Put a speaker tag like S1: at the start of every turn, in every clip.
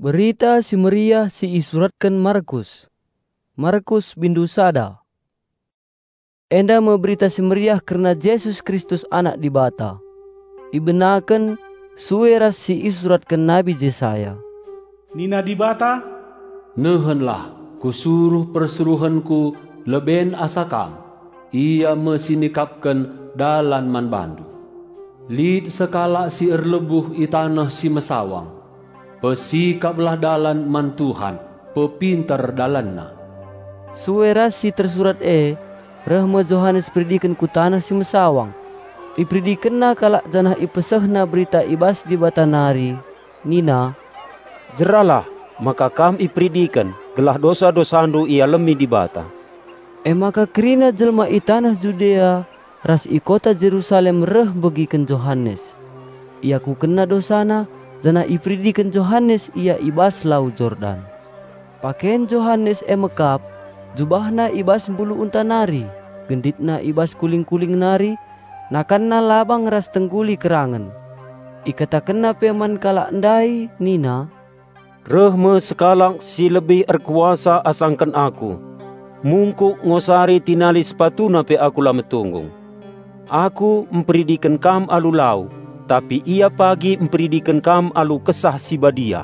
S1: Berita si meriah si isuratkan Markus. Markus bindu sada. Enda memberita si meriah karena Yesus Kristus anak dibata. Ibenakan sueras si isuratkan Nabi Yesaya.
S2: Nina dibata,
S3: Nehenlah kusuruh persuruhanku leben asakam. Ia mesinikapkan dalan man bandu. Lid sekala si erlebuh i tanah si mesawang. Pesikaplah dalan man Tuhan, pepintar dalanna.
S1: Sueras si tersurat Rahma Johannes predikan ku tanah si mesawang. Ipredikanna kalak janah ipesehna berita ibas di batanari. Nina,
S4: jeralah, maka kam ipredikan, gelah dosa-dosandu ia lemi di bata.
S1: Maka kerina jelma i tanah Judea, ras i kota Jerusalem reh begikan Johannes. Ia ku kena dosana, jana ipredikan Johannes ia ibas lau Jordan. Pakaian Johannes mekap, jubahna ibas bulu unta nari, genditna ibas kuling-kuling nari, nakanna labang ras tengguli kerangan. Ikatakenna peman kalak ndai, Nina,
S4: Rehme sekalang si lebih erkuasa asangkan aku. Mungkuk ngosari tinali sepatuna pe aku lah metunggung. Aku mempredikan kam alu lau, tapi ia pagi mempredikan kam alu kesah si badia.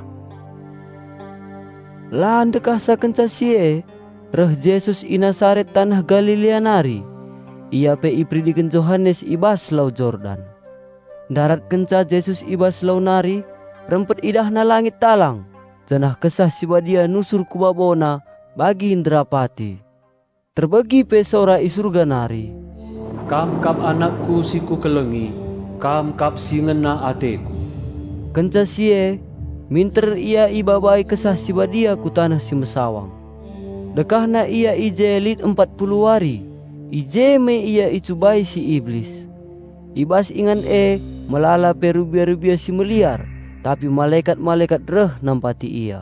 S1: Lahan dekah sakenca sie, reh Yesus i Nazaret tanah Galilea nari. Ia pe ipredikan Johannes ibas lau Jordan. Darat kenca Yesus ibas lau nari, rempet idahna langit talang. Janah kesah si badia nusur kubabona bagi indrapati. Terbagi pe seora i surga nari.
S3: Kam kap anakku si ku kelengi, kam kap si ngena ateku.
S1: Kenca sie, minter ia ibabai kesah si badia ku tanah si mesawang. Dekahna ia ije lit 40 hari, ije me ia icubai si iblis. Ibas ingan melala pe rubia-rubia si meliar, tapi malaikat-malaikat reh nampati ia.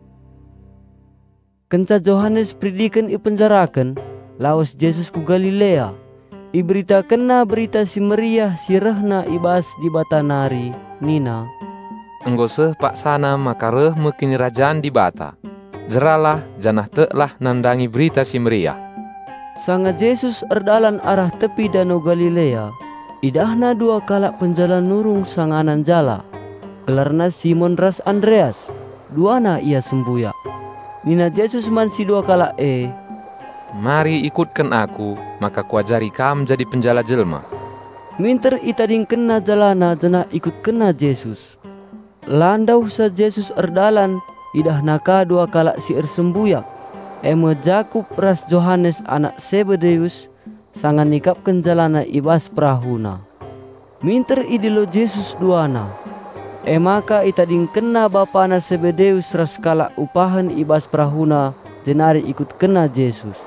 S1: Kenca Johannes predikan ipenjarakan, lawas Yesus ku Galilea. Iberitakenna berita si meriah si rehna ibas di batanari, Nina.
S5: Enggo seh pak sana maka reh mekin rajaan di bata. Jeralah janah teklah nandangi berita si meriah.
S1: Sanga Yesus erdalan arah tepi danau Galilea. Idahna dua kalak penjalan nurung sanganan jala. Gelarna Simon ras Andreas. Duana ia sembuya. Nina Yesus man si dua kalak
S5: Mari ikutkan aku, maka kuajari kam jadi penjala jelma.
S1: Minter itading kena jalana jana ikut kena Yesus. Landau sa Yesus erdalan, idah naka dua kalak si ersembuyak. Jakub ras Johannes anak Zebedeus, sangan nikapkan jalana ibas prahuna. Minter idilo Yesus duana. Maka itading kena bapana Zebedeus ras kalak upahan ibas prahuna, jenari ikut kena Yesus.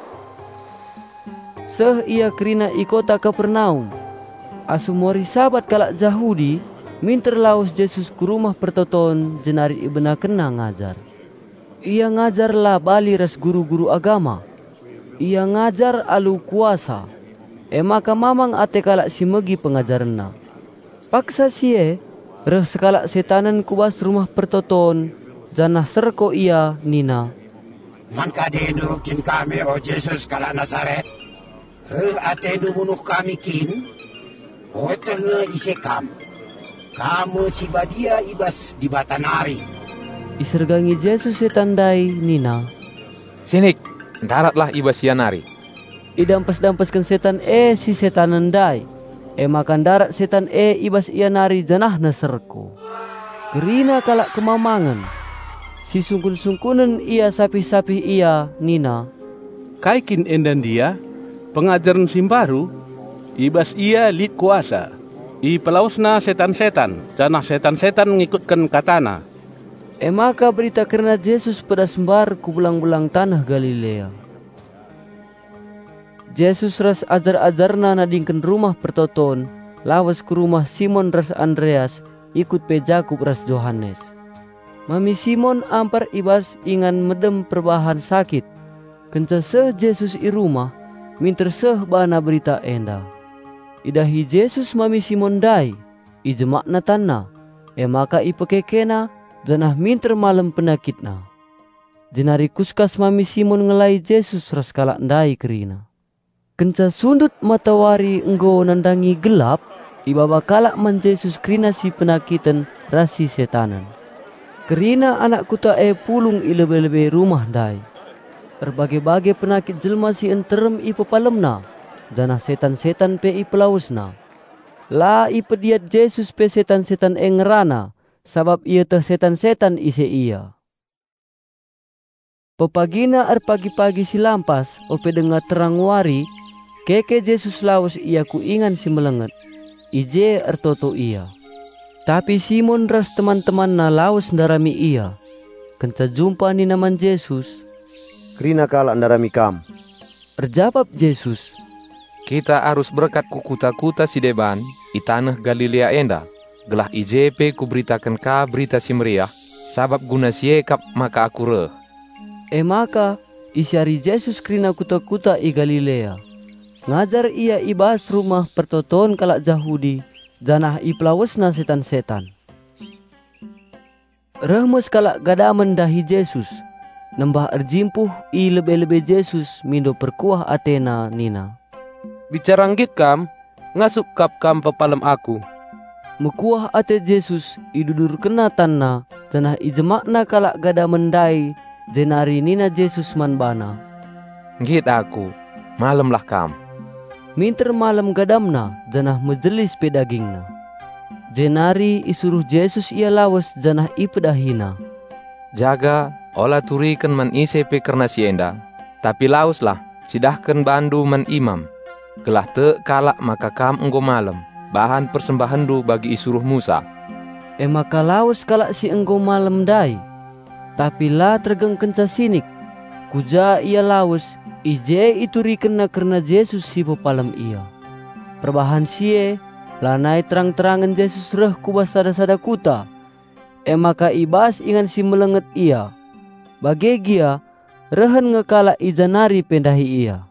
S1: Seh ia kerina ikota Kapernaum. Asumori sabat kalak Yahudi, minter laus Yesus ke rumah pertoton jenari ibena kena ngajar. Ia ngajarlah bali ras guru-guru agama. Ia ngajar alu kuasa. Maka mamang ate kalak si megi pengajaranna. Paksa sie, reh sekalak setanan kubas rumah pertoton, janah serko ia, Nina.
S6: Man kadenu kin kami o Yesus kalak Nazaret. Reh atenu bunuh kami kin. O tenge isekam. Kamu si badia ibas di batanari.
S1: Isergangi Yesus setandai, Nina.
S5: Sinik, daratlah ibas yanari.
S1: Idampas-dampaskan setan si setan nandai. Makan darat setan ibas ia nari janah naserko. Kerina kalak kemamangan. Si sungkun-sungkunan ia sapi-sapi ia, Nina.
S2: kaikin endan dia, pengajaran simbaru, ibas ia lit kuasa. I pelausna setan-setan, janah setan-setan mengikutkan katana.
S1: Maka berita karena Yesus pada sembar ku belang-belang tanah Galilea. Yesus ras ajar-ajarna nadingkan rumah pertoton, lawas ke rumah Simon ras Andreas, ikut pe Jakub ras Johannes. Mami Simon ampar ibas ingan medem perbahan sakit. Kenca seh Yesus i rumah, minter seh bana berita enda. Idahi Yesus mami Simon dai, ijemakna tanna, maka ipekekena, janah minter malam penakitna. Jenari kuskas mami Simon ngelai Yesus ras kalak ndai kerina. Kenca sundut matahari enggo nandangi gelap, ibaba kalak man Yesus kerina si penakiten rasi setanan. Kerina anak kuta pulung ilebe-lebe rumah ndai. Berbagai-bagai penakit jelma si enterem i pepalemna, janah setan-setan pe i pelawusna. La i pediat Yesus pe setan-setan ngerana, sabab ia teh setan-setan ise ia. Pepagina pagi-pagi si lampas, ope dengar terang wari, keke Yesus lawus ia ku ingan si melenget. Ije ertoto ia. Tapi Simon ras teman-teman na lawus ndarami ia. Kenca jumpa ni naman Yesus.
S7: Kerina kalak ndarami kam?
S1: Erjawab Yesus.
S5: Kita harus berkat ku kuta-kuta si deban, i tanah Galilea enda. Gelah ijepe ku beritakan ka berita si meriah, sabab guna siekap maka aku reh.
S1: Maka isyari Yesus kerina kuta-kuta i Galilea. Ngajar ia ibas rumah pertoton kalak Yahudi, janah i pelawesna setan-setan. Rehmus kalak gadamen dahi Yesus, nembah erjimpuh i lebe-lebe Yesus mindo perkuah Atena nina.
S4: Bicara nggit kam, ngasup kap kam pepalem aku.
S1: Mekuah ate Yesus idudur kena tanna, janah ijemakna kalak gada mendai, jenari nina Yesus manbana.
S5: Nggit aku, malemlah kam.
S1: Minter malam gadamna, janah mejelis pe dagingna. Jenari isuruh Yesus ia lawas janah ipedahina.
S5: Jaga, olah turikan man ise pe kerna sienda, tapi lauslah, sidahkan bandu man imam. Gelah te kalak maka kam enggo malam, bahan persembahandu bagi isuruh Musa.
S1: Maka lawas kalak si enggo malam dai, tapi la tergeng kenca sinik. Kuja ia lawas, ije ituri kena kerna Yesus si pepalem ia. Perbahan sie, lanai terang-terangan Yesus reh kubas sada-sada kuta. Maka ibas ingan si melenget ia. Bagegia, rehen ngekala ijanari pendahi ia.